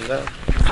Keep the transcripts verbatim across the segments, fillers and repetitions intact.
Yeah.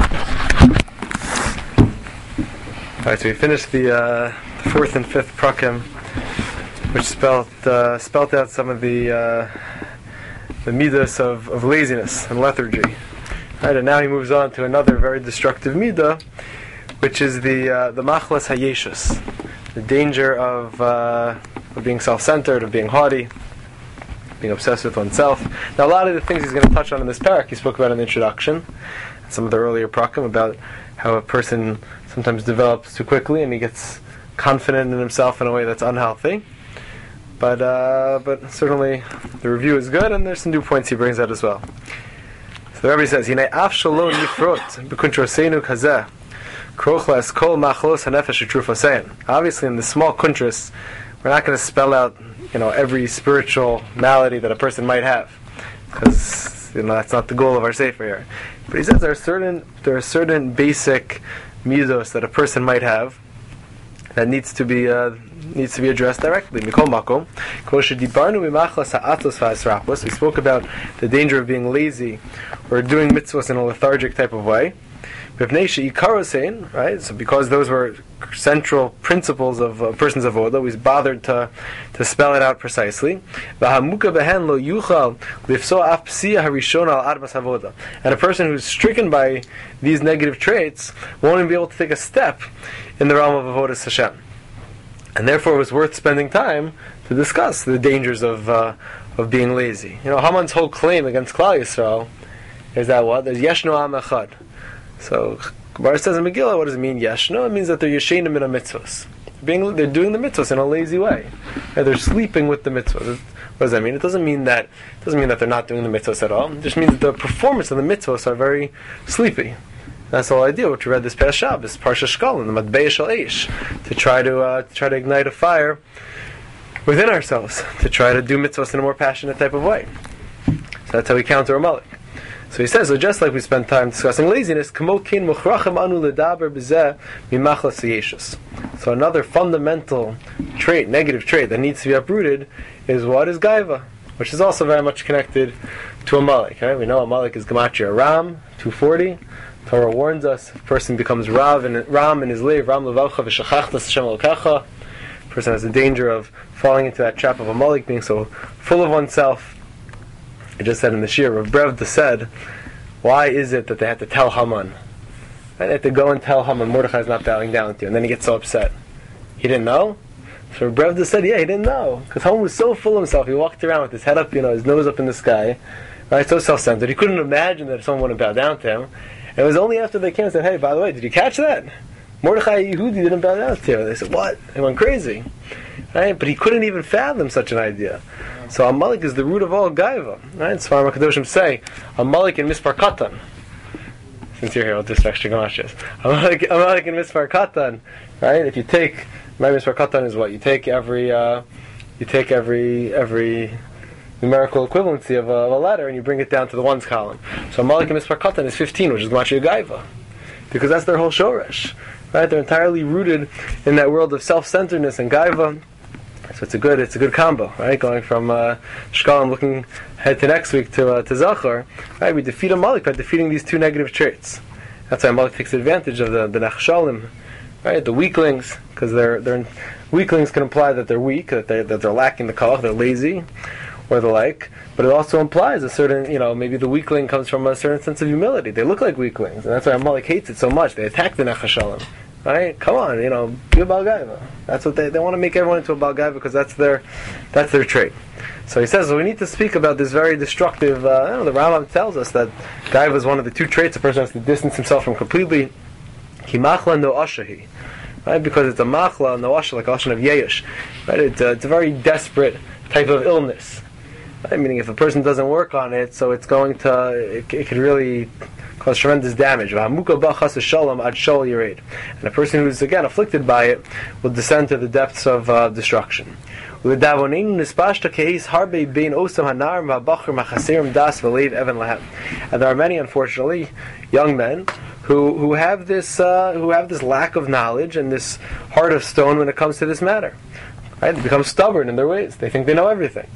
Alright, so we finished the, uh, the fourth and fifth prakim, which spelt uh, spelt out some of the uh, the midas of, of laziness and lethargy. Right, and now he moves on to another very destructive midah, which is the uh, the machlas hayeshus, the danger of, uh, of being self-centered, of being haughty, being obsessed with oneself. Now, a lot of the things he's going to touch on in this parak, he spoke about in the introduction, and some of the earlier prakim about how a person sometimes develops too quickly and he gets confident in himself in a way that's unhealthy. But uh, but certainly the review is good, and there's some new points he brings out as well. So the Rebbe says, "Hinei af shalom nifrot b'kuntrosenu kazeh krochlas kol machlos hanefesh utrufasein." Obviously, in the small kuntras, we're not going to spell out, you know, every spiritual malady that a person might have, because, you know, that's not the goal of our sefer here. But he says there are certain there are certain basic midos that a person might have that needs to be uh, needs to be addressed directly. Mikol makom, kol shedibarnu b'machlas ha'atos v'hasrapos. We spoke about the danger of being lazy or doing mitzvahs in a lethargic type of way. Right? So because those were central principles of a person's avoda, we bothered to to spell it out precisely. And a person who's stricken by these negative traits won't even be able to take a step in the realm of avodas Hashem. And therefore, it was worth spending time to discuss the dangers of uh, of being lazy. You know, Haman's whole claim against Klal Yisrael is that what? There's Yeshno Am Echad. So, Gemara says in Megillah, what does it mean, Yeshno? It means that they're Yeshenim in a mitzvahs. Being, they're doing the mitzvahs in a lazy way. And they're sleeping with the mitzvahs. What does that mean? It doesn't mean that it doesn't mean that they're not doing the mitzvahs at all. It just means that the performance of the mitzvahs are very sleepy. That's the whole idea, which we read this past Shabbos, Parsha Shkolim, the Matbeya Shel Eish, to try to uh, to try to ignite a fire within ourselves, to try to do mitzvahs in a more passionate type of way. So that's how we counter Amalek. So he says, so just like we spent time discussing laziness, so another fundamental trait, negative trait that needs to be uprooted is what is gaiva, which is also very much connected to Amalek. Right? We know Amalek is Gematria Ram, two forty. Torah warns us, if a person becomes Rav and Ram in his life, Ram levavcha v'shachachtas Hashem elokecha, a person has the danger of falling into that trap of Amalek, being so full of oneself. I just said in the Shir, Rav Brevda said, why is it that they had to tell Haman? Right? They had to go and tell Haman, Mordechai is not bowing down to you, and then he gets so upset. He didn't know? So Rav Brevda said, yeah, he didn't know. Because Haman was so full of himself, he walked around with his head up, you know, his nose up in the sky, right? So self-centered. He couldn't imagine that someone wouldn't bow down to him. And it was only after they came and said, hey, by the way, did you catch that? Mordechai Yehudi didn't bow down to you. They said, what? He went crazy. Right? But he couldn't even fathom such an idea. So Amalek is the root of all gaiva. Right? Sfarim HaKadoshim say, Amalek and Mispar Katan. Since you're here, I'll just extra Gamashas. Amalek, Amalek and Mispar Katan. Right? If you take, my Mispar Katan is what? You take every, uh, you take every, every numerical equivalency of a, of a letter and you bring it down to the ones column. So Amalek and Mispar Katan is fifteen, which is Gematria Gaiva. Because that's their whole shoresh. Right? They're entirely rooted in that world of self-centeredness and gaiva. So it's a good, it's a good combo, right? Going from uh, Shkalim, looking ahead to next week to uh, to Zachar, right? We defeat Amalek by defeating these two negative traits. That's why Amalek takes advantage of the the Nachshalim, right? The weaklings, because they're they're weaklings can imply that they're weak, that they that they're lacking the koach, they're lazy, or the like. But it also implies a certain, you know, maybe the weakling comes from a certain sense of humility. They look like weaklings, and that's why Amalek hates it so much. They attack the Nachshalim. Right? Come on, you know, be a Baal Gaiva. That's what they they want to make everyone into a Baal Gaiva because that's their that's their trait. So he says, so we need to speak about this very destructive. Uh, you know, the Rambam tells us that Gaiva is one of the two traits a person has to distance himself from completely. Ki machla no ashahi, right? Because it's a machla no asha, like ashan of yeyish, right? It's a, it's a very desperate type of illness. Right? Meaning, if a person doesn't work on it, so it's going to it, it could really cause tremendous damage. And a person who's again afflicted by it will descend to the depths of uh, destruction. And there are many, unfortunately, young men who who have this uh, who have this lack of knowledge and this heart of stone when it comes to this matter. Right? They become stubborn in their ways. They think they know everything.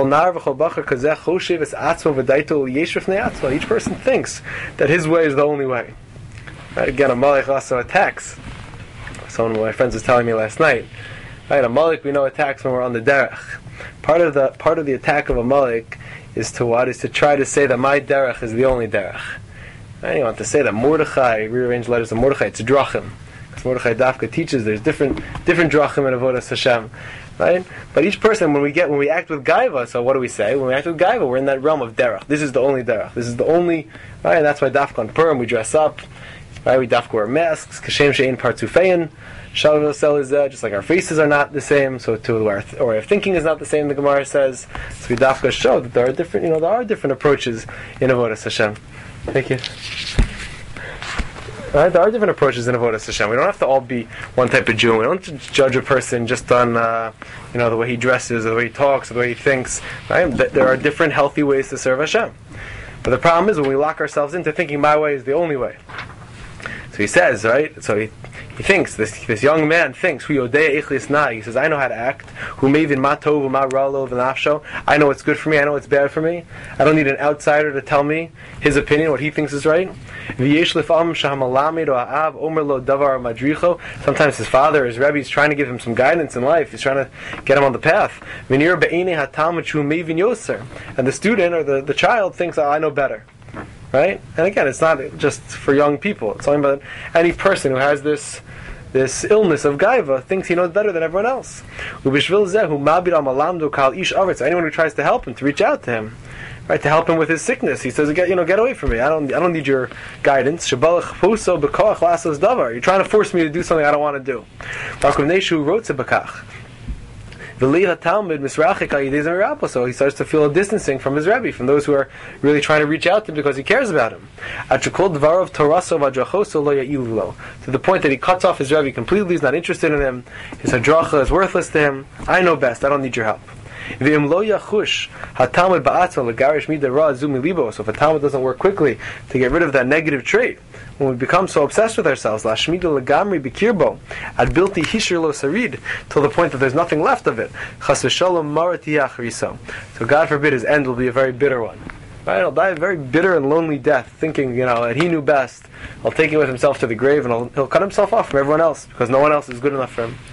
Each person thinks that his way is the only way. Right? Again, a Malach also attacks. Someone of my friends was telling me last night. Right? A Malach we know attacks when we're on the derech. Part of the part of the attack of a Malach is to what? Is to try to say that my derech is the only derech. Right? You want to say that Mordechai, rearrange letters of Mordechai, it's drachim. Because Mordechai Dafka teaches there's different different drachim in Avodas Hashem. Right? But each person, when we get when we act with gaiva, so what do we say? When we act with gaiva, we're in that realm of derech. This is the only derech. This is the only, right? And that's why Dafka on Purim, we dress up, right? We Dafka wear masks, kashem she'ein partzufein. Shalom Sel is uh, just like our faces are not the same, so too our, th- or our thinking is not the same. The Gemara says, so we Dafka show that there are different, you know, there are different approaches in Avodas Hashem. Thank you. Right, there are different approaches in Avodas Hashem. We don't have to all be one type of Jew. We don't judge a person just on, uh, you know, the way he dresses, or the way he talks, or the way he thinks. Right? There are different healthy ways to serve Hashem. But the problem is when we lock ourselves into thinking my way is the only way. So he says, right? So he he thinks this this young man thinks hu yodei ichlis na. He says, I know how to act. Hu mevin ma tov ma ralo v'nafsho. I know what's good for me. I know what's bad for me. I don't need an outsider to tell me his opinion, what he thinks is right. V'yesh lefam shahamalamed o ha'av omer lo davar madricho. Sometimes his father, his rebbe, is trying to give him some guidance in life. He's trying to get him on the path. V'nir be'enei hatalmud shu mevin yoser. And the student or the, the child thinks, oh, I know better. Right? And again, it's not just for young people. It's talking about any person who has this this illness of gaiva thinks he knows better than everyone else. Anyone who tries to help him, to reach out to him, right, to help him with his sickness, he says, "Get you know, get away from me. I don't I don't need your guidance. You're trying to force me to do something I don't want to do." So he starts to feel a distancing from his Rebbe, from those who are really trying to reach out to him because he cares about him. To the point that he cuts off his Rebbe completely, he's not interested in him, his hadracha is worthless to him. I know best, I don't need your help. So if a Talmud doesn't work quickly to get rid of that negative trait, when we become so obsessed with ourselves, till the point that there's nothing left of it, so God forbid his end will be a very bitter one. Right? He'll die a very bitter and lonely death, thinking, you know, that he knew best. He'll take it with himself to the grave, and he'll, he'll cut himself off from everyone else because no one else is good enough for him.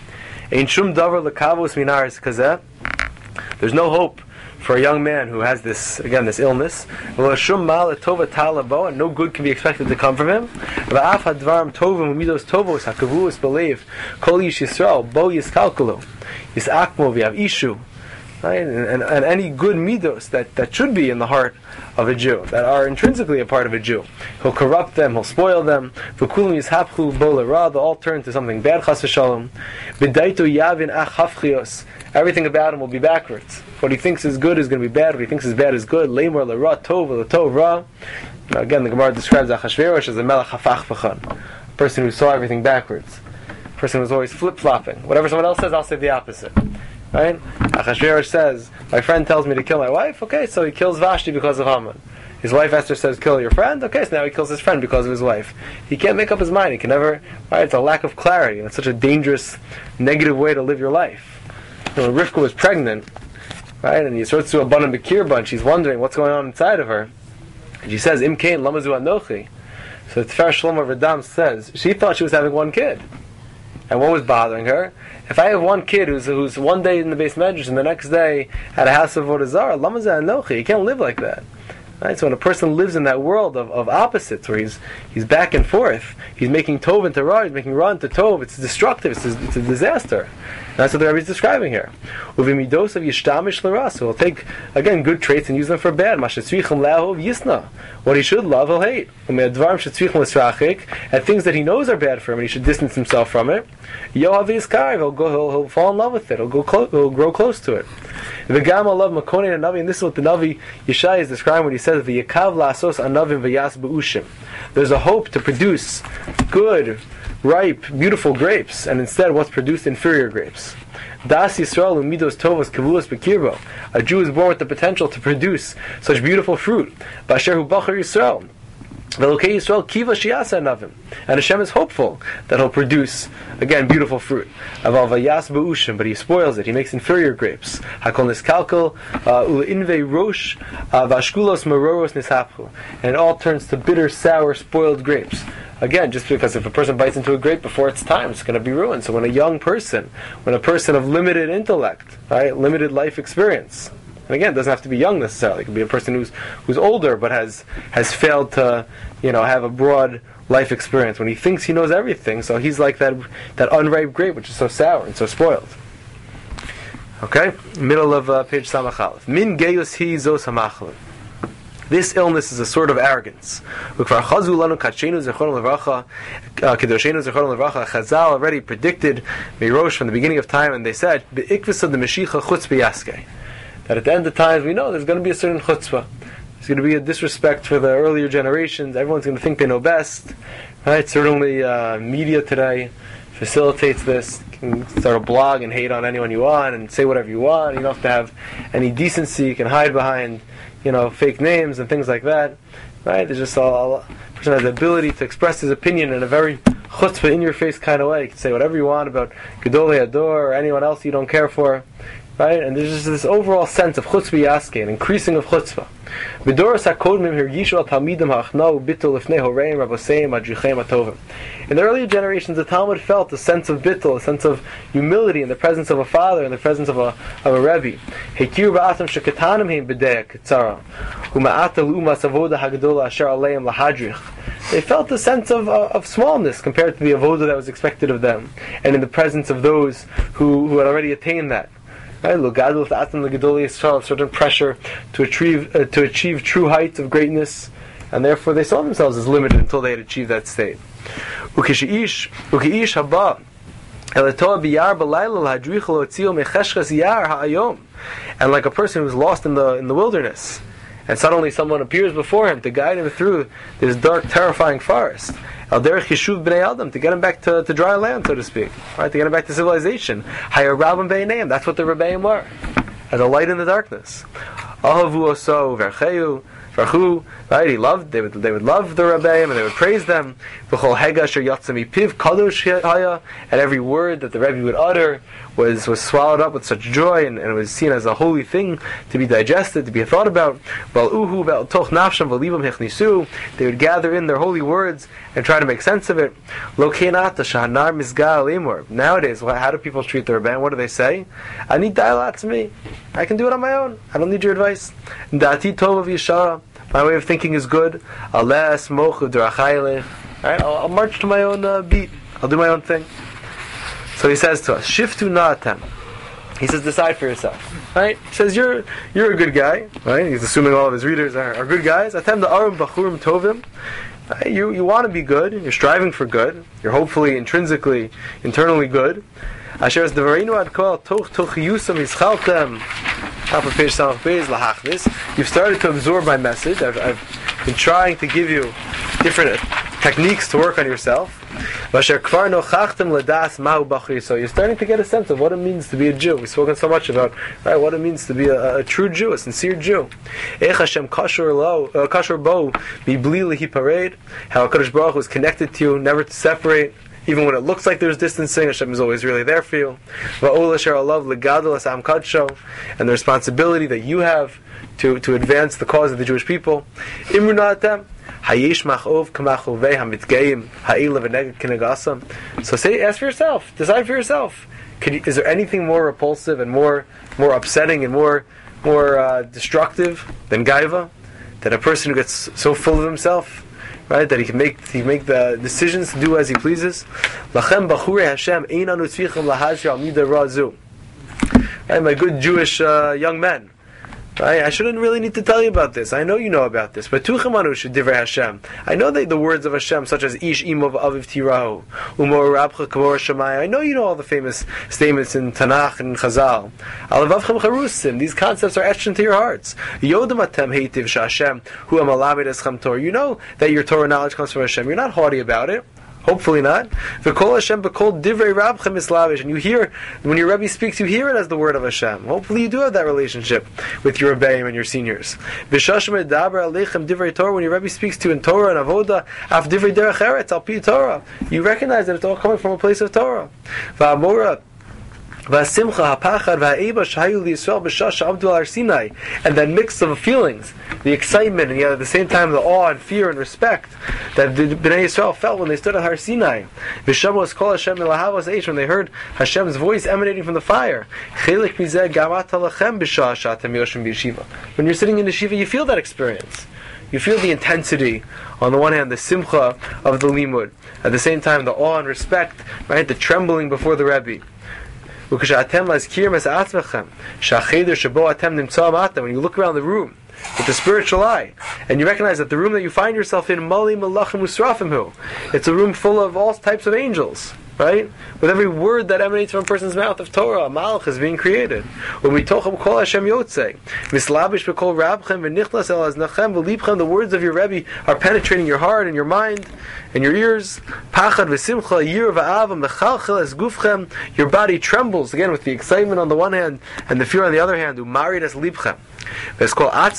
There's no hope for a young man who has this, again, this illness. And no good can be expected to come from him. Right? And, and, and any good midos that, that should be in the heart of a Jew, that are intrinsically a part of a Jew. He'll corrupt them, he'll spoil them. They'll all turn to something bad, chas v'shalom. Everything about him will be backwards. What he thinks is good is going to be bad, what he thinks is bad is good. Now again, the Gemara describes Achashverosh as a melech hafach v'chan, a person who saw everything backwards, a person who was always flip-flopping. Whatever someone else says, I'll say the opposite. Right? Achashverosh says, my friend tells me to kill my wife, okay, so he kills Vashti because of Haman. His wife Esther says, kill your friend, okay, so now he kills his friend because of his wife. He can't make up his mind, he can never, right, it's a lack of clarity, and it's such a dangerous, negative way to live your life. You know, when Rivka was pregnant, right, and he starts to a bun and bakir bunch, she's wondering what's going on inside of her, and she says, Im kain lamazu anochi. So the Tifer Shlomo Radam says, she thought she was having one kid. And what was bothering her? If I have one kid who's who's one day in the base medrash and the next day at a house of Avodah Zarah, lama zeh anochi, you can't live like that. Right? So when a person lives in that world of, of opposites, where he's he's back and forth, he's making tov into ra, he's making ra into tov, it's destructive, it's a, it's a disaster. And that's what the Rebbe is describing here. Uvimidos of yishtamish l'ra, so he'll take, again, good traits and use them for bad. Mashetzrichim la'ahov yisna. What he should love, he'll hate. And things that he knows are bad for him, and he should distance himself from it. Yoav yiskar, he'll go, he'll, he'll fall in love with it, he'll go, clo- he'll grow close to it. The Gama love Makonin and Navi, and this is what the Navi Yeshai is describing when he says, "V'yakav la'asos anavim v'yas b'ushim." There's a hope to produce good, ripe, beautiful grapes, and instead, what's produced inferior grapes. Das Yisrael umidos tovos kavulas bekirbo. A Jew is born with the potential to produce such beautiful fruit. Basher hu bachar Yisrael. Velokei Yisrael kiva shiasa navim, and Hashem is hopeful that He'll produce again beautiful fruit. Aval vayas ba'ushim, but He spoils it. He makes inferior grapes. Hakol niskalkel ula invei rosh vashkulos maroros nishapchu, and it all turns to bitter, sour, spoiled grapes. Again, just because if a person bites into a grape before its time, it's going to be ruined. So when a young person, when a person of limited intellect, right, limited life experience. And again, it doesn't have to be young necessarily. It could be a person who's who's older but has has failed to, you know, have a broad life experience. When he thinks he knows everything, so he's like that that unripe grape which is so sour and so spoiled. Okay, middle of uh, page Samach Aleph. Min geyus hi zos hamachlim. This illness is a sort of arrogance. Chazal already predicted Mirosh from the beginning of time, and they said, that at the end of times we know there's going to be a certain chutzpah. There's going to be a disrespect for the earlier generations. Everyone's going to think they know best. Right? Certainly uh, media today facilitates this. You can start a blog and hate on anyone you want and say whatever you want. You don't have to have any decency. You can hide behind, you know, fake names and things like that. Right? There's just a, a person has the ability to express his opinion in a very chutzpah, in-your-face kind of way. You can say whatever you want about Gedolei Hador or anyone else you don't care for. Right? And there's just this overall sense of chutzpah yaske, an increasing of chutzpah. In the earlier generations, the Talmud felt a sense of bittul, a sense of humility in the presence of a father, in the presence of a of a rebbe. They felt a sense of uh, of smallness compared to the avodah that was expected of them, and in the presence of those who, who had already attained that. Right? Certain pressure to achieve uh, to achieve true heights of greatness, and therefore they saw themselves as limited until they had achieved that state. And like a person who's lost in the in the wilderness, and suddenly someone appears before him to guide him through this dark, terrifying forest. Al derech yishuv b'nei Adam, to get him back to, to dry land, so to speak, right? To get him back to civilization. Hayar rabim b'neiim, that's what the rebbeim were, as a light in the darkness. Ahavu oso vercheu verchu, right? He loved. They would they would love the rebbeim and they would praise them. V'chol hega asher yatsa mipiv kadosh haya, and every word that the rebbe would utter was was swallowed up with such joy, and, and it was seen as a holy thing to be digested, to be thought about. They would gather in their holy words and try to make sense of it. Nowadays, how do people treat the rebbeim? What do they say? I need dialogue to me. I can do it on my own. I don't need your advice. My way of thinking is good. Alright, I'll, I'll march to my own uh, beat. I'll do my own thing. So he says to us, Shiftu na'atem. He says, decide for yourself. Right? He says, you're you're a good guy. Right? He's assuming all of his readers are, are good guys. Atem da'arum bachurim tovim. Right? You you want to be good. You're striving for good. You're hopefully intrinsically, internally good. Asher es devareinu ad kol toch toch yusam yischaltem. You've started to absorb my message. I've, I've been trying to give you different techniques to work on yourself. So you're starting to get a sense of what it means to be a Jew. We've spoken so much about, right, what it means to be a, a true Jew, a sincere Jew. How HaKadosh Baruch Hu is connected to you, never to separate. Even when it looks like there's distancing, Hashem is always really there for you. And the responsibility that you have to, to advance the cause of the Jewish people. So say, ask for yourself, decide for yourself. Could you, is there anything more repulsive and more more upsetting and more more uh, destructive than gaiva? That a person who gets so full of himself, right, that he can make he can make the decisions to do as he pleases. Lachem bachurei Hashem einanu tzrichim lahazir al midah razu. Right, my good Jewish uh, young men. Right, I shouldn't really need to tell you about this. I know you know about this. But tuchemanu shedivrei Hashem. I know that the words of Hashem, such as Ish imov aviv tirahu, umor rabcha kavor shamayim. I know you know all the famous statements in Tanakh and Chazal. Alavavchem charusim. These concepts are etched into your hearts. Yodam atem heitiv shashem hu amalamed eschem Torah. You know that your Torah knowledge comes from Hashem. You're not haughty about it. Hopefully not. V'kol Hashem b'kol divrei rabchem islavish. And you hear, when your Rebbe speaks, you hear it as the word of Hashem. Hopefully you do have that relationship with your Rebbeim and your seniors. V'shashem edaber aleichem divrei Torah. When your Rebbe speaks to you in Torah and Avoda, af divrei derech eretz, al pi Torah. You recognize that it's all coming from a place of Torah. V'amora V'asimcha ha'pachad v'ha'eba shahayu liYisrael b'shah she'avdu al Sinai, and that mix of feelings, the excitement and yet at the same time the awe and fear and respect that the Bnei Yisrael felt when they stood at Har Sinai. V'shamu es kol Hashem elahavos eish, when they heard Hashem's voice emanating from the fire. Chelik mizeh gamat halachem b'shah she'atem yoshim b'yeshiva. When you're sitting in the yeshiva, you feel that experience. You feel the intensity, on the one hand, the simcha of the limud, at the same time the awe and respect, right, the trembling before the Rebbe. When you look around the room with the spiritual eye, and you recognize that the room that you find yourself in, Mali Malachim Usrafimhu, it's a room full of all types of angels, right? With every word that emanates from a person's mouth of Torah, a Malach is being created. When we talk about Kol Hashem Yotzei, Mislabish B'Kol Rabchem V'Nichlas El Aznachem V'Libchem, the words of your Rebbe are penetrating your heart and your mind and your ears. Pachad V'Simcha Yir V'Avam Mechalchel Es Gufchem, your body trembles again with the excitement on the one hand and the fear on the other hand. Umarid Es Libchem. And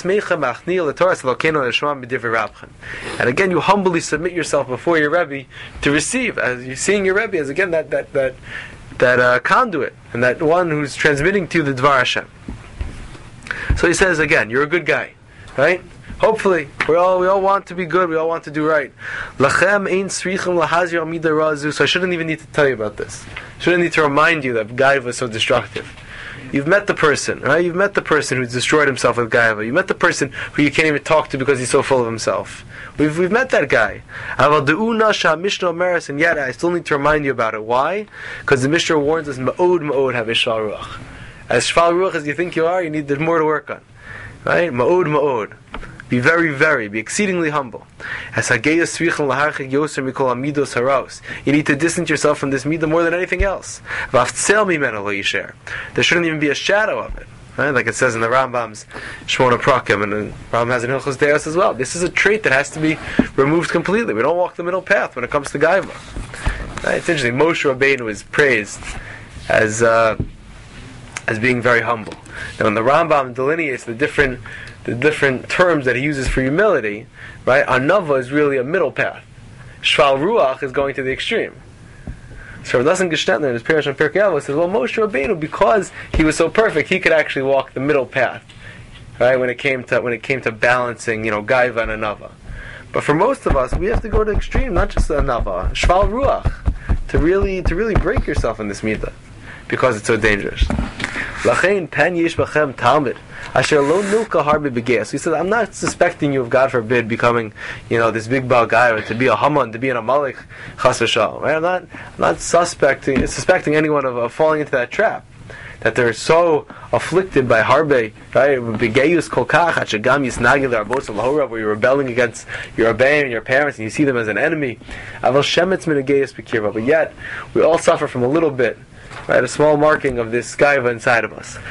again, you humbly submit yourself before your Rebbe to receive, as you're seeing your Rebbe as again that that that that uh, conduit and that one who's transmitting to you the Dvar Hashem. So he says again, you're a good guy, right? Hopefully, we all we all want to be good. We all want to do right. Lachem ein srichim lahazir amida razu. So I shouldn't even need to tell you about this. I shouldn't need to remind you that Gaiva is so destructive. You've met the person, right? You've met the person who's destroyed himself with Gaiva. You met the person who you can't even talk to because he's so full of himself. We've we've met that guy. And yet I still need to remind you about it. Why? Because the Mishnah warns us, Ma'od Ma'od have Shval Ruach. As Shval Ruach as you think you are, you need there's more to work on. Right? Ma'od Ma'od. Be very, very, be exceedingly humble. You need to distance yourself from this midah more than anything else. There shouldn't even be a shadow of it. Right? Like it says in the Rambam's Shmona Prakim, and the Rambam has in Hilchos Deos as well. This is a trait that has to be removed completely. We don't walk the middle path when it comes to Gaiva. Right? It's interesting. Moshe Rabbeinu is praised as uh, as being very humble. Now, when the Rambam delineates the different the different terms that he uses for humility, right? Anava is really a middle path. Shval Ruach is going to the extreme. So Rav Nosson Gestetner in his Pirush on Pirkei Avos says, well, Moshe Rabbeinu, because he was so perfect, he could actually walk the middle path, right? When it came to when it came to balancing, you know, Gaiva and Anava. But for most of us, we have to go to the extreme, not just Anava, Shval Ruach, to really to really break yourself in this midah, because it's so dangerous. Lachein pen yish b'chem talmid asher lo nilka harbe begeas. So he said, I'm not suspecting you of, God forbid, becoming, you know, this big Baal guy, or to be a Haman, to be an Amalek, chas v'shalom. Right? I'm not, I'm not suspecting suspecting anyone of, of falling into that trap. That they're so afflicted by harbe, right? Begeyus kolkach hashagam yisnagil arbos lahora, where you're rebelling against your Rebbeim and your parents, and you see them as an enemy. Aval shemetz minageyus bekirva. But yet, we all suffer from a little bit. Right, a small marking of this gaiva inside of us.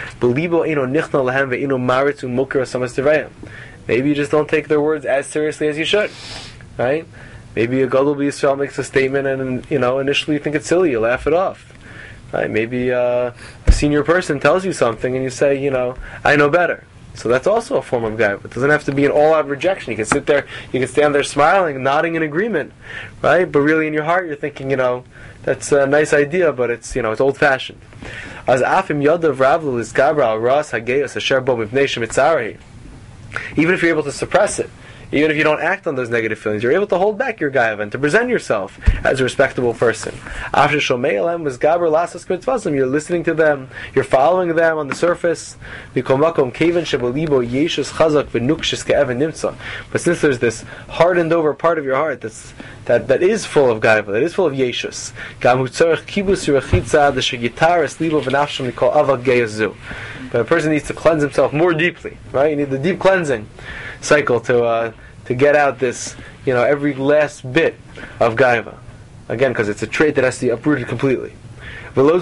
Maybe you just don't take their words as seriously as you should. Right? Maybe a Gadol B'Yisrael makes a statement and, you know, initially you think it's silly, you laugh it off. Right? Maybe uh, a senior person tells you something and you say, you know, I know better. So that's also a form of gaiva. It doesn't have to be an all-out rejection. You can sit there, you can stand there smiling, nodding in agreement, right? But really in your heart you're thinking, you know, that's a nice idea, but it's, you know, it's old-fashioned. As afim yadav ravlu is gabra al ras hageyos asher bo mivnei shemitzarahi. Even if you're able to suppress it, even if you don't act on those negative feelings, you're able to hold back your gaiva and to present yourself as a respectable person. After shomei elem was gabra lasas mitzvahim, you're listening to them, you're following them on the surface. Mikol makom kevan shebalibo yeshus chazak v'nukshis ke'evan nimtza. But since there's this hardened over part of your heart that's that that is full of gaiva, that is full of yeshus, gam hu tzarech kibus yirachitza d'shegitaris libo v'nafsham mikol avak geyazu. But a person needs to cleanse himself more deeply, right? You need the deep cleansing cycle to uh, to get out this, you know, every last bit of gaiva. Again, because it's a trait that has to be uprooted completely. What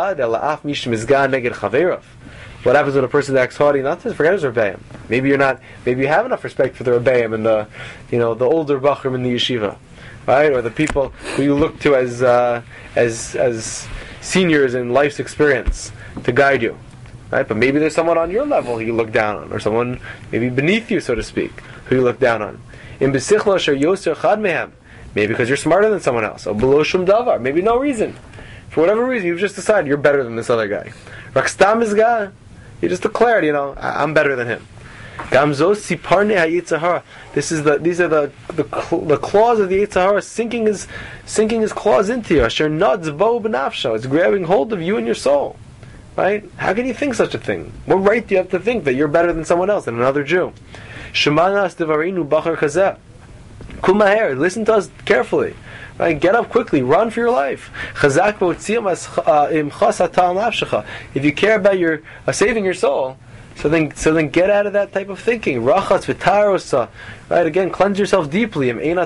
happens when a person acts haughty? Not to forget his rebbeim. Maybe you're not. Maybe you have enough respect for the rebbeim and the, you know, the older bachrim in the yeshiva. right? Or the people who you look to as uh, as as seniors in life's experience to guide you, right? But maybe there's someone on your level who you look down on, or someone maybe beneath you, so to speak, who you look down on. In besichla asher yoser chad mehem, maybe because you're smarter than someone else, or below shum davar, maybe no reason. For whatever reason, you've just decided you're better than this other guy. Rakstam is guy. You just declared, you know, I- I'm better than him. Gamzos siparne hayitzahara. This is the these are the the, cl- the claws of the Yitzhahara sinking his sinking his claws into you. Asher nods bo b'nafsho. It's grabbing hold of you and your soul. Right? How can you think such a thing? What right do you have to think that you're better than someone else, than another Jew? Shemanas devarinu bachar chazeh. Kumaher, listen to us carefully. Right? Get up quickly. Run for your life. Chazak v'otziam. If you care about your uh, saving your soul, so then so then get out of that type of thinking. Rachatz v'tarosa. Right? Again, cleanse yourself deeply. You could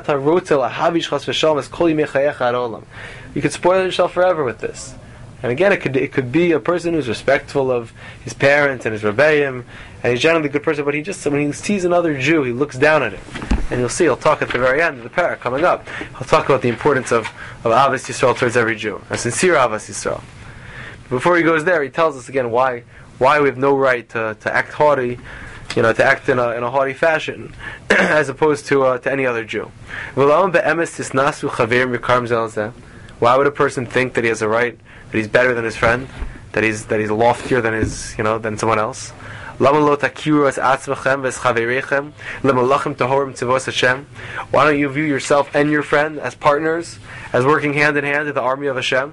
spoil yourself forever with this. And again, it could it could be a person who's respectful of his parents and his rebbeim, and he's generally a good person, but he just, when he sees another Jew, he looks down at it. And you'll see, he'll talk at the very end of the parak coming up. He'll talk about the importance of, of Avos Yisrael towards every Jew, a sincere Avos Yisrael. Before he goes there, he tells us again why why we have no right to, to act haughty, you know, to act in a in a haughty fashion, as opposed to uh, to any other Jew. Why would a person think that he has a right, that he's better than his friend, that he's that he's loftier than his, you know, than someone else? Why don't you view yourself and your friend as partners, as working hand in hand in the army of Hashem?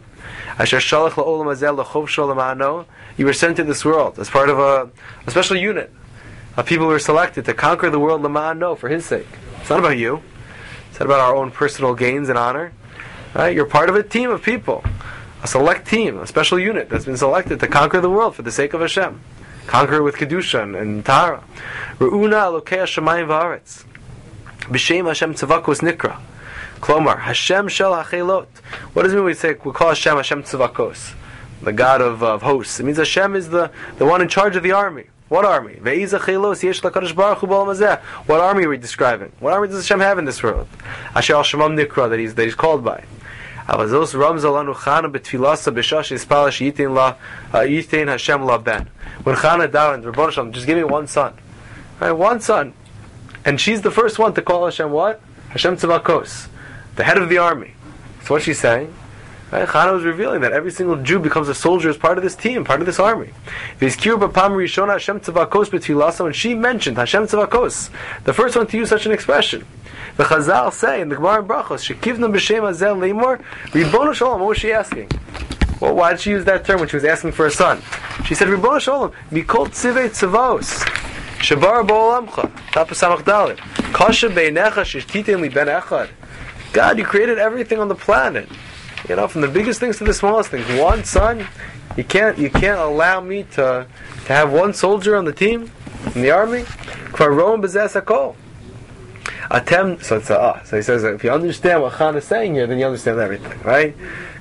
You were sent to this world as part of a, a special unit of people who were selected to conquer the world l'ma'ano, for His sake. It's not about you. It's not about our own personal gains and honor. Right? You're part of a team of people, a select team, a special unit that's been selected to conquer the world for the sake of Hashem. Conquer it with Kedusha and, and Tahara. Re'una alokei hashamayim va'aretz. B'shem Hashem tzavakos nikra. Klomar, Hashem shel hachelot. What does it mean when we say, we call Hashem Hashem tzavakos? The God of, of hosts. It means Hashem is the, the one in charge of the army. What army? Ve'iz hachelos yesh lakadosh baruch hu b'olam hazeh. What army are we describing? What army does Hashem have in this world? Asher al shemam nikra, that he's, that he's called by. Avazos Ramz alanu Chana betfilasa b'shash ispalash yitin la yitin Hashem la ben. When Chana davened, Rebbeinu Shalom, just give me one son, right? One son, and she's the first one to call Hashem what? Hashem Tzavakos, the head of the army. So what's she saying? Right? Chana was revealing that every single Jew becomes a soldier as part of this team, part of this army. V'izkiru b'pam rishona Hashem Tzavakos betfilasa. When she mentioned Hashem Tzavakos, the first one to use such an expression. The Chazal say in the Gemara in Brachos, "Shekivna b'shem hazel leimor." Ribono Shalom. What was she asking? Well, why did she use that term when she was asking for a son? She said, "Ribono Shalom, mikol tzivei tzavos, shabar ba'olamcha." Top of Samach Dalet. Kasha beinecha shititen li ben echad. God, you created everything on the planet. You know, from the biggest things to the smallest things. One son, you can't you can't allow me to to have one soldier on the team in the army. Kvar roam b'zeh hakol. Atem, so it's a ah. So he says that if you understand what Chana is saying here, then you understand everything, right?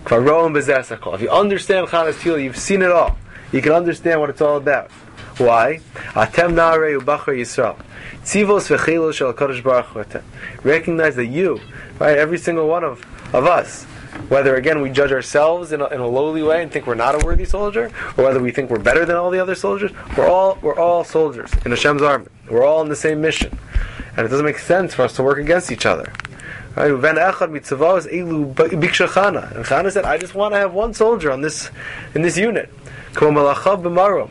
If you understand Chana's tefillah, you've seen it all. You can understand what it's all about. Why? Atem na'arei ubachar Yisrael. Tzivos v'chelos shel HaKadosh Baruch Hu atem. Recognize that you, right, every single one of, of us, whether again we judge ourselves in a, in a lowly way and think we're not a worthy soldier, or whether we think we're better than all the other soldiers, we're all we're all soldiers in Hashem's army. We're all in the same mission. And it doesn't make sense for us to work against each other. Right? And Chana said, I just want to have one soldier on this in this unit. The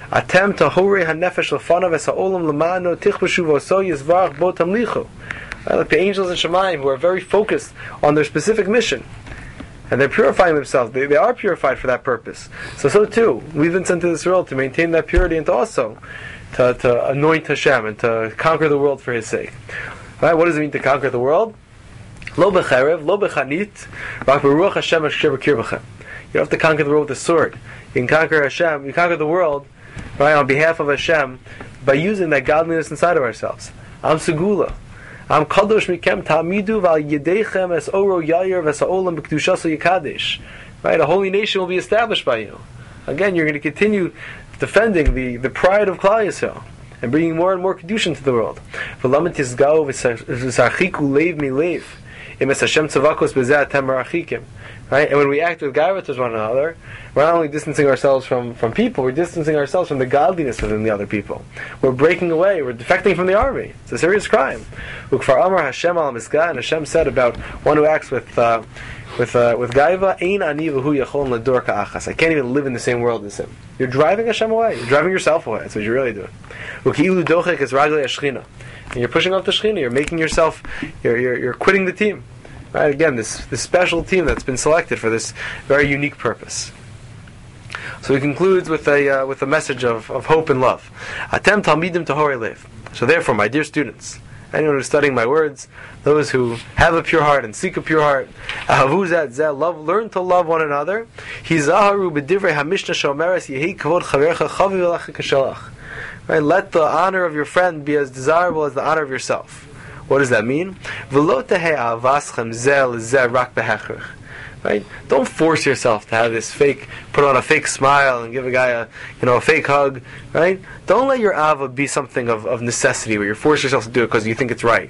angels in Shemayim who are very focused on their specific mission. And they're purifying themselves. They, they are purified for that purpose. So so too, we've been sent to this world to maintain that purity and to also To, to anoint Hashem and to conquer the world for His sake. Right? What does it mean to conquer the world? Lo becherev, lo bechanit, rak beruach Hashem asher b'kir b'chem. You don't have to conquer the world with a sword. You can conquer Hashem. You conquer the world, right, on behalf of Hashem by using that godliness inside of ourselves. Am segula. Am kadosh mikem ta'amidu v'al yedechem es oro yair v'es ha'olam b'kedushaso yikadesh. Right? A holy nation will be established by you. Again, you're going to continue defending the, the pride of Klal Yisrael and bringing more and more kedusha into the world. Right? And when we act with gaiva towards one another, we're not only distancing ourselves from, from people, we're distancing ourselves from the godliness within the other people. We're breaking away, we're defecting from the army. It's a serious crime. Ukfar Amar Hashem al Miska, and Hashem said about one who acts with uh, with uh, with gaiva, Ein ani v'hu yachol lador ka'achas. I can't even live in the same world as him. You're driving Hashem away. You're driving yourself away. That's what you're really doing. Uki'ilu dochek es raglei hashchina. And you're pushing off the Shekhinah. You're making yourself. You're you're, you're quitting the team. Right? Again, this this special team that's been selected for this very unique purpose. So he concludes with a uh, with a message of, of hope and love. Atem talmidim tahorei lev. So therefore, my dear students, anyone who's studying my words, those who have a pure heart and seek a pure heart, ahavu zeh zeh, love, learn to love one another. Hizaharu b'divrei hamishna shomeres yehi kavod chaverecha chaviv elecha kashelach. Right? Let the honor of your friend be as desirable as the honor of yourself. What does that mean? Right? Don't force yourself to have this fake, put on a fake smile and give a guy a, you know, a fake hug. Right? Don't let your ava be something of, of necessity where you force yourself to do it because you think it's right.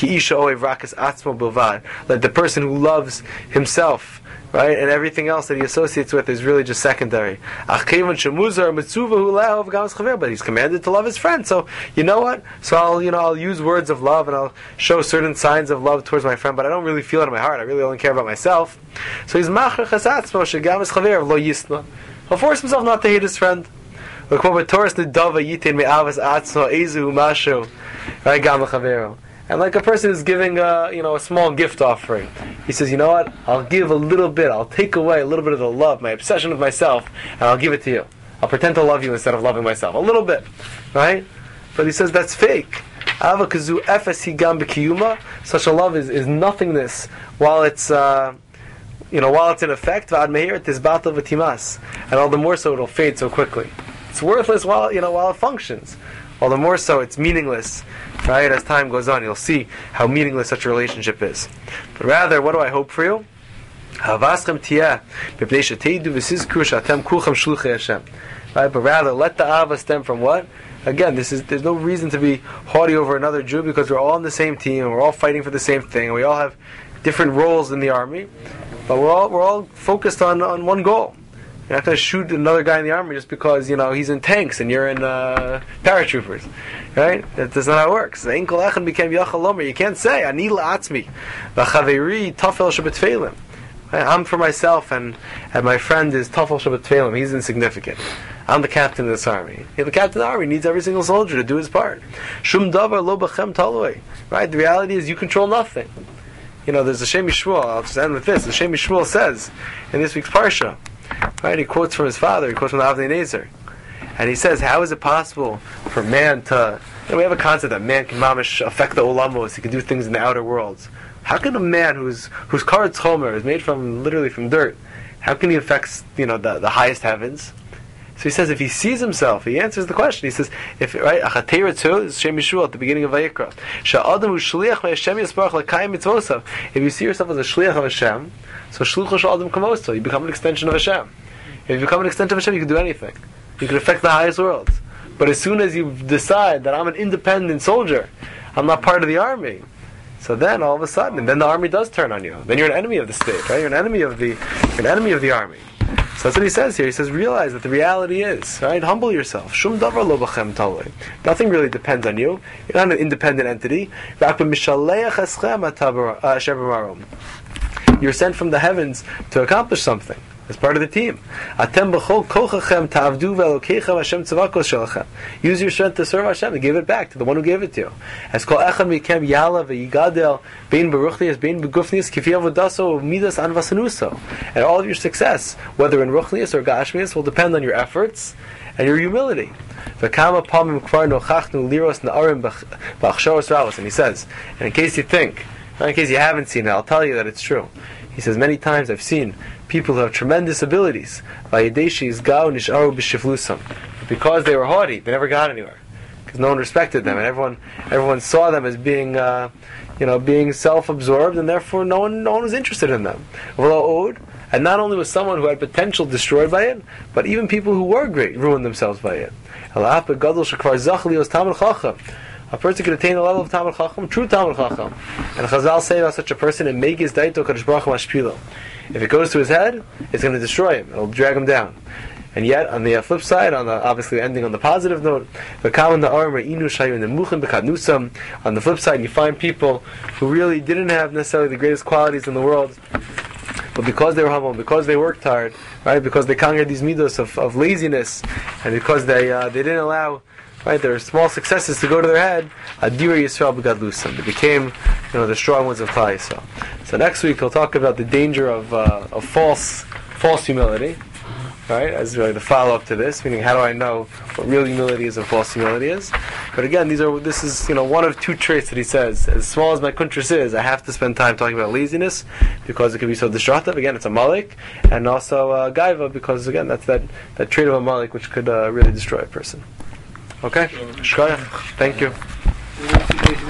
Let the person who loves himself, right, and everything else that he associates with is really just secondary. But he's commanded to love his friend. So you know what? So I'll, you know, I'll use words of love and I'll show certain signs of love towards my friend, but I don't really feel it in my heart. I really only care about myself. So he's machar chasatzmo shegam es chaver lo yisna. He'll force himself not to hate his friend. Right, gam chavero. And like a person who's giving a, you know, a small gift offering, he says, you know what, I'll give a little bit, I'll take away a little bit of the love, my obsession with myself, and I'll give it to you. I'll pretend to love you instead of loving myself. A little bit. Right? But he says that's fake. Such a love is, is nothingness while it's uh, you know, while it's in effect, and all the more so it'll fade so quickly. It's worthless while, you know, while it functions. All the more so it's meaningless, right? As time goes on, you'll see how meaningless such a relationship is. But rather, what do I hope for you? Right? But rather, let the ava stem from what? Again, this is there's no reason to be haughty over another Jew because we're all on the same team and we're all fighting for the same thing and we all have different roles in the army, but we're all we're all focused on, on one goal. You're not going to shoot another guy in the army just because, you know, he's in tanks and you're in uh, paratroopers, right? That's not how it works. You can't say ani la'atzmi v'chaveri tafel shabbatfeilim. I'm for myself, and, and my friend is tafel shabbatfeilim. He's insignificant. I'm the captain of this army. Yeah, the captain of the army needs every single soldier to do his part. Shum davar lo b'chem taloi. Right? The reality is you control nothing. You know, there's a Shem Yishmuel. I'll just end with this. The Shem Yishmuel says in this week's parsha. Right, he quotes from his father, he quotes from the Avnei Nezer. And he says, how is it possible for man to... You know, we have a concept that man can mamish affect the olamos, he can do things in the outer worlds. How can a man whose whose karetz chomer is made from, literally from dirt, how can he affect, you know, the, the highest heavens? So he says, if he sees himself, he answers the question. He says, if right, Achateiratzu is Shem Yishua at the beginning of Vayikra. Sha'adam hu shliach me'Hashem yisbarach l'kayim mitzvosav. If you see yourself as a shliach of Hashem, so shlucho sha'adam kamoso, you become an extension of Hashem. If you become an extension of Hashem, you can do anything. You can affect the highest worlds. But as soon as you decide that I'm an independent soldier, I'm not part of the army, so then all of a sudden, and then the army does turn on you. Then you're an enemy of the state, right? You're an enemy of the, you're an enemy of the army. So that's what he says here. He says, realize that the reality is, right? Humble yourself. Shum davar lo b'chem taloi. Nothing really depends on you. You're not an independent entity. You're sent from the heavens to accomplish something. As part of the team. Use your strength to serve Hashem and give it back to the one who gave it to you. As kol echad mikem yala veyigadel bein beruchnias bein begufnias kifi avodaso midas anvasanuso. And all of your success, whether in ruchnias or gashmias, will depend on your efforts and your humility. And he says, and in case you think, in case you haven't seen it, I'll tell you that it's true. He says, many times I've seen people who have tremendous abilities, but because they were haughty, they never got anywhere. Because no one respected them, and everyone everyone saw them as being, uh, you know, being self-absorbed, and therefore no one no one was interested in them. And not only was someone who had potential destroyed by it, but even people who were great ruined themselves by it. A a person can attain the level of Talmud Chacham, true Talmud Chacham. And Chazal say about such a person, and make his daito Kadosh Baruch Hu mashpilo. If it goes to his head, it's going to destroy him. It'll drag him down. And yet, on the flip side, on the obviously ending on the positive note, on the flip side, you find people who really didn't have necessarily the greatest qualities in the world, but because they were humble, because they worked hard, right, because they conquered these midos of, of laziness, and because they uh, they didn't allow, right, their small successes to go to their head, Adira Yisrael Begadlusam. They became, you know, the strong ones of Klal Yisrael. So next week we'll talk about the danger of uh, of false false humility. Right, as really the follow-up to this, meaning how do I know what real humility is and false humility is? But again, these are this is you know one of two traits that he says. As small as my kuntras is, I have to spend time talking about laziness because it can be so destructive. Again, it's a malik, and also uh, gaiva because again that's that, that trait of a malik which could uh, really destroy a person. Okay, shkoyach. Thank you.